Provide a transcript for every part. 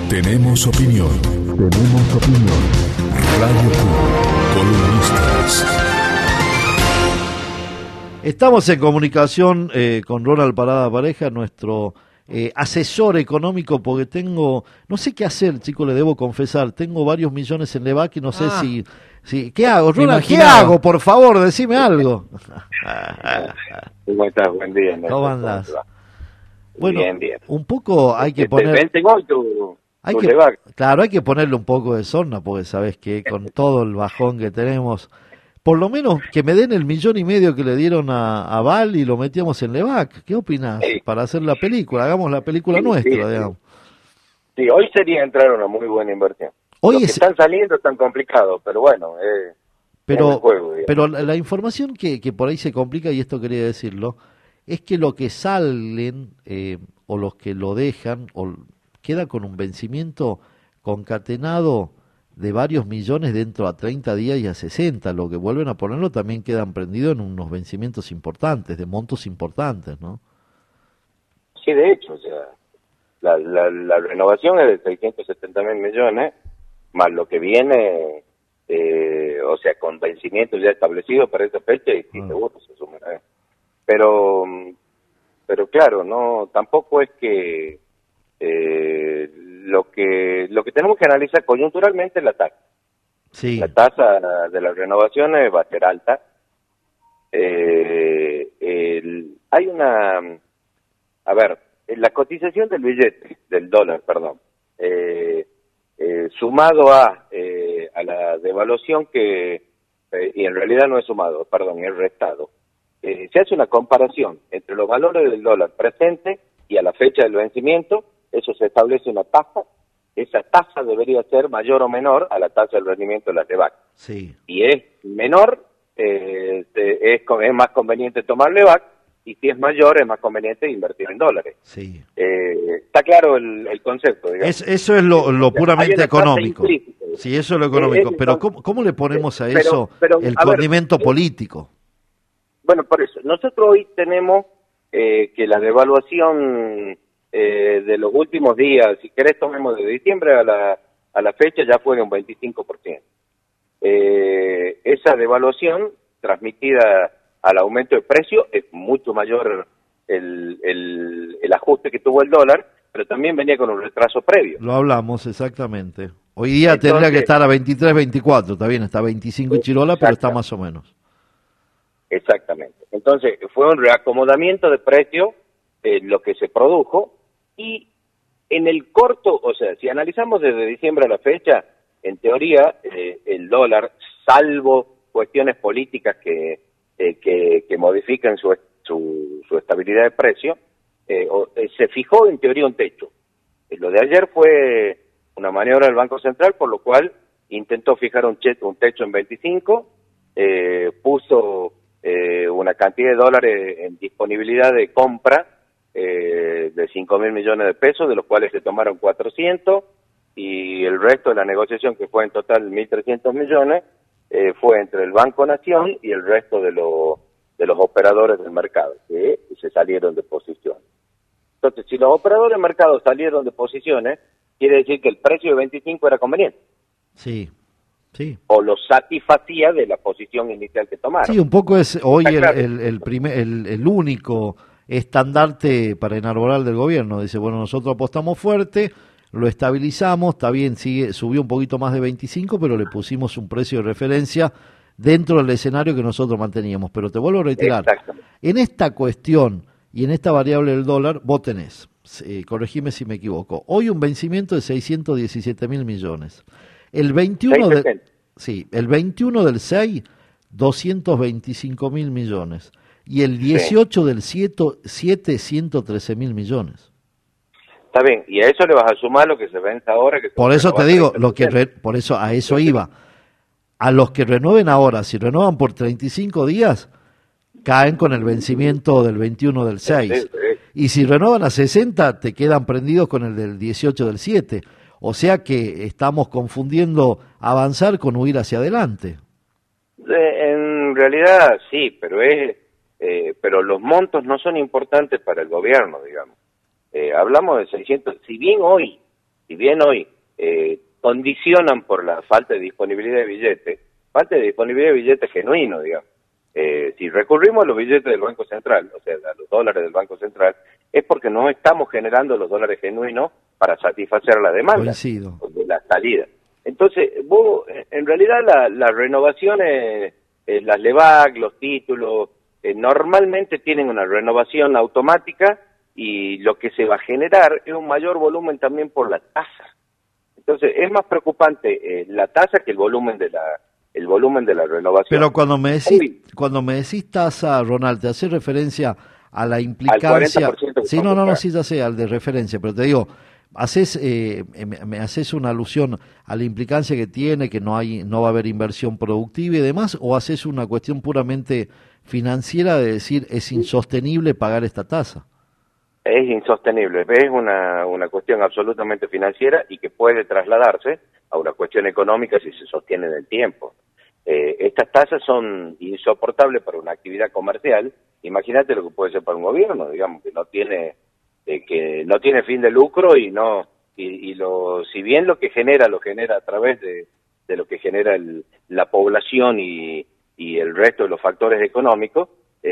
Tenemos opinión. Tenemos opinión. Radio Q, columnistas. Estamos en comunicación con Ronald Parada Pareja, nuestro asesor económico, porque no sé qué hacer, chico, le debo confesar, tengo varios millones en Levac y no sé si ¿qué hago? Ronald, ¿qué hago? Por favor, decime algo. ¿Cómo estás? Buen día, Néstor. ¿Cómo andás? Bueno, bien. Un poco hay que poner... Claro, hay que ponerle un poco de sorna, porque sabes que con todo el bajón que tenemos, por lo menos que me den el 1,5 millones que le dieron a Val y lo metíamos en Levac. ¿Qué opinás? Sí. Para hacer la película, hagamos la película nuestra, digamos. Sí, hoy sería entrar una muy buena inversión. Los que están saliendo están complicados, pero bueno, pero, el juego, pero la información que por ahí se complica, y esto quería decirlo, es que lo que salen o los que lo dejan queda con un vencimiento concatenado de varios millones dentro a 30 días y a 60. Lo que vuelven a ponerlo también quedan prendidos en unos vencimientos importantes, de montos importantes, ¿no? Sí, de hecho, o sea, la renovación es de 670.000 millones, más lo que viene, o sea, con vencimientos ya establecidos para esa fecha, y seguro se sumará. Pero claro, no, tampoco es que lo que tenemos que analizar coyunturalmente es la tasa. Sí. La tasa de las renovaciones va a ser alta. Hay la cotización del billete, del dólar, perdón, sumado a la devaluación y en realidad no es sumado, perdón, es restado. Se hace una comparación entre los valores del dólar presente y a la fecha del vencimiento. Eso se establece una tasa. Esa tasa debería ser mayor o menor a la tasa del rendimiento de la Levac. Sí. Si es menor, es más conveniente tomar Levac, y si es mayor, es más conveniente invertir en dólares. Sí. Está claro el concepto, digamos. Eso es lo puramente económico. Sí, eso es lo económico. Pero ¿cómo le ponemos a eso el condimento político? Bueno, por eso, nosotros hoy tenemos que la devaluación de los últimos días, si querés tomemos de diciembre a la fecha, ya fue de un 25%. Esa devaluación transmitida al aumento de precio es mucho mayor el ajuste que tuvo el dólar, pero también venía con un retraso previo. Lo hablamos, exactamente. Hoy día tendría que estar a 23, 24, está bien, está a 25 y chirola, pero está más o menos. Exactamente. Entonces, fue un reacomodamiento de precio lo que se produjo, y en el corto, o sea, si analizamos desde diciembre a la fecha, en teoría, el dólar, salvo cuestiones políticas que modifican su estabilidad de precio, se fijó en teoría un techo. Lo de ayer fue una maniobra del Banco Central, por lo cual intentó fijar un techo en 25, puso una cantidad de dólares en disponibilidad de compra de 5.000 millones de pesos, de los cuales se tomaron 400, y el resto de la negociación, que fue en total 1.300 millones, fue entre el Banco Nación y el resto de los operadores del mercado, que se salieron de posiciones. Entonces, si los operadores del mercado salieron de posiciones, quiere decir que el precio de 25 era conveniente. Sí. Sí. O lo satisfacía de la posición inicial que tomaron. Sí, un poco es hoy el único estandarte para enarbolar del gobierno. Dice, bueno, nosotros apostamos fuerte, lo estabilizamos, está bien, subió un poquito más de 25, pero le pusimos un precio de referencia dentro del escenario que nosotros manteníamos. Pero te vuelvo a reiterar, en esta cuestión y en esta variable del dólar, vos tenés, corregime si me equivoco, hoy un vencimiento de 617.000 millones. El 21 del 6, 225.000 millones. Y el 18 del 7, 113.000 millones. Está bien, y a eso le vas a sumar lo que se vence ahora. Por eso te digo, por eso a eso iba. A los que renueven ahora, si renuevan por 35 días, caen con el vencimiento del 21 del 6. Y si renuevan a 60, te quedan prendidos con el del 18 del 7. O sea que estamos confundiendo avanzar con huir hacia adelante. En realidad sí, pero los montos no son importantes para el gobierno, digamos. Hablamos de 600, si bien hoy si bien hoy condicionan por la falta de disponibilidad de billetes genuinos, digamos. Si recurrimos a los billetes del Banco Central, o sea, a los dólares del Banco Central, es porque no estamos generando los dólares genuinos para satisfacer la demanda. Coincido. De la salida. Entonces, en realidad las renovaciones, las LEVAC, los títulos, normalmente tienen una renovación automática y lo que se va a generar es un mayor volumen también por la tasa. Entonces, es más preocupante la tasa que el volumen de la renovación. Pero cuando me decís tasa, Ronald, te hace referencia a la implicancia. Al 40% Sí, no, sí, ya sé, al de referencia, pero te digo, me haces una alusión a la implicancia que tiene, que no va a haber inversión productiva y demás, o haces una cuestión puramente financiera de decir es insostenible pagar esta tasa. Es insostenible, es una cuestión absolutamente financiera y que puede trasladarse a una cuestión económica si se sostiene en el tiempo. Estas tasas son insoportables para una actividad comercial. Imagínate lo que puede ser para un gobierno, digamos, que no tiene fin de lucro si bien lo genera a través de lo que genera la población y el resto de los factores económicos.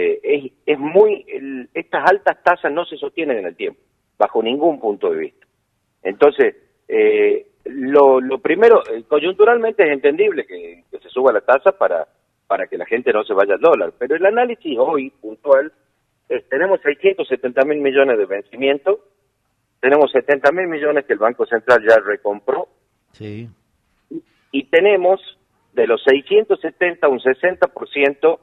Estas altas tasas no se sostienen en el tiempo, bajo ningún punto de vista. Entonces, lo primero, coyunturalmente es entendible que se suba la tasa para que la gente no se vaya al dólar, pero el análisis hoy puntual tenemos 670.000 millones de vencimiento, tenemos 70.000 millones que el Banco Central ya recompró, sí, y tenemos de los 670 un 60%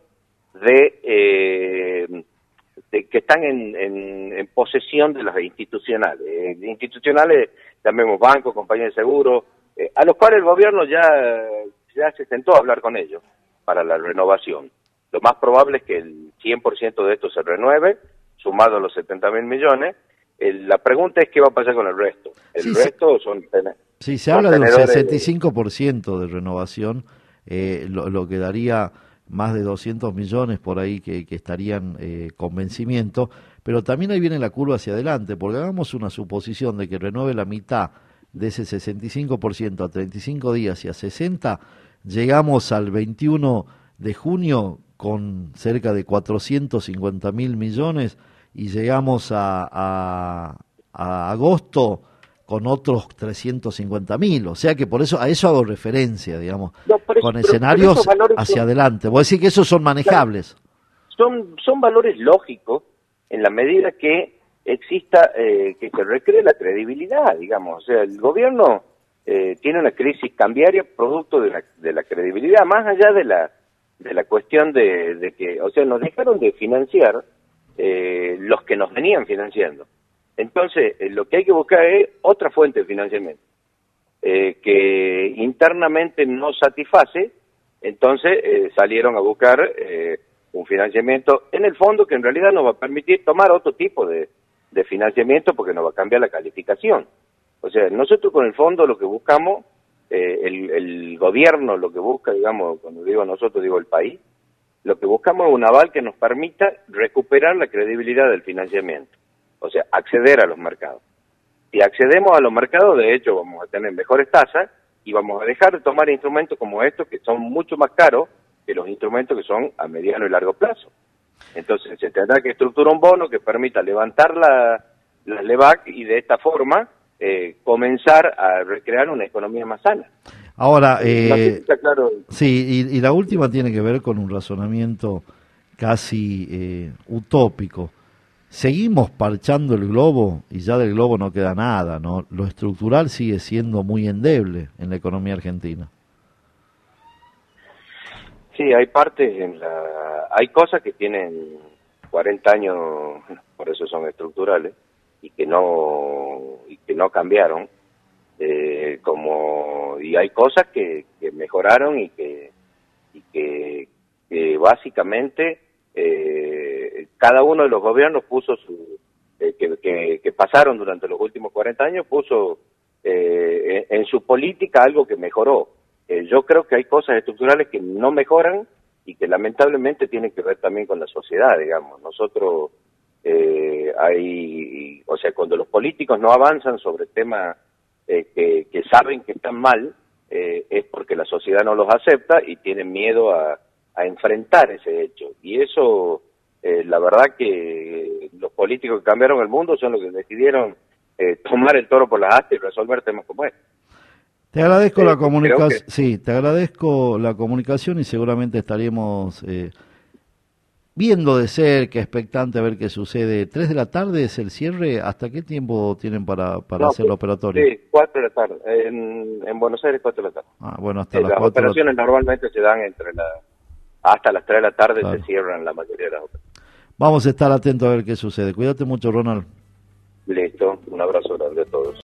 de que están en posesión de las institucionales. Institucionales, llamemos bancos, compañías de seguro, a los cuales el gobierno ya se sentó a hablar con ellos para la renovación. Lo más probable es que el 100% de esto se renueve, sumado a los 70.000 millones. La pregunta es qué va a pasar con el resto. El resto son... Sí, se habla de un 65% de renovación, lo que daría más de 200 millones por ahí que estarían con vencimiento, pero también ahí viene la curva hacia adelante, porque hagamos una suposición de que renueve la mitad de ese 65% a 35 días y a 60, llegamos al 21 de junio con cerca de 450.000 millones y llegamos a agosto con otros 350.000, o sea que por eso a eso hago referencia, digamos, con escenarios hacia adelante. Voy a decir que esos son manejables. Son valores lógicos en la medida que exista, que se recree la credibilidad, digamos. O sea, el gobierno tiene una crisis cambiaria producto de la credibilidad, más allá de la cuestión de que, o sea, nos dejaron de financiar los que nos venían financiando. Entonces, lo que hay que buscar es otra fuente de financiamiento que internamente no satisface. Entonces salieron a buscar un financiamiento en el fondo que en realidad nos va a permitir tomar otro tipo de financiamiento porque nos va a cambiar la calificación. O sea, nosotros con el fondo lo que buscamos, el gobierno lo que busca, digamos, cuando digo nosotros digo el país, lo que buscamos es un aval que nos permita recuperar la credibilidad del financiamiento. O sea, acceder a los mercados. Si accedemos a los mercados, de hecho, vamos a tener mejores tasas y vamos a dejar de tomar instrumentos como estos que son mucho más caros que los instrumentos que son a mediano y largo plazo. Entonces, se tendrá que estructurar un bono que permita levantar las LEVAC y de esta forma comenzar a recrear una economía más sana. Ahora, no sé si está claro. Sí, y la última tiene que ver con un razonamiento casi utópico. Seguimos parchando el globo y ya del globo no queda nada, ¿no? Lo estructural sigue siendo muy endeble en la economía argentina. Sí, hay partes hay cosas que tienen 40 años, por eso son estructurales y que no cambiaron, y hay cosas que mejoraron y que básicamente cada uno de los gobiernos puso que pasaron durante los últimos 40 años, puso en su política algo que mejoró. Yo creo que hay cosas estructurales que no mejoran y que lamentablemente tienen que ver también con la sociedad, digamos. Nosotros, o sea, cuando los políticos no avanzan sobre temas que saben que están mal, es porque la sociedad no los acepta y tienen miedo a enfrentar ese hecho. Y eso, la verdad que los políticos que cambiaron el mundo son los que decidieron tomar el toro por las astas y resolver temas como este. Te agradezco la comunicación, sí, te agradezco la comunicación y seguramente estaremos viendo de cerca, expectante a ver qué sucede. 3 de la tarde es el cierre. ¿Hasta qué tiempo tienen para hacer el operatorio? Sí, 4 de la tarde. En Buenos Aires, 4 de la tarde. Ah, bueno, hasta las 4 las operaciones normalmente se dan hasta las 3 de la tarde, claro. Se cierran la mayoría de las operaciones. Vamos a estar atentos a ver qué sucede. Cuídate mucho, Ronald. Listo, un abrazo grande a todos.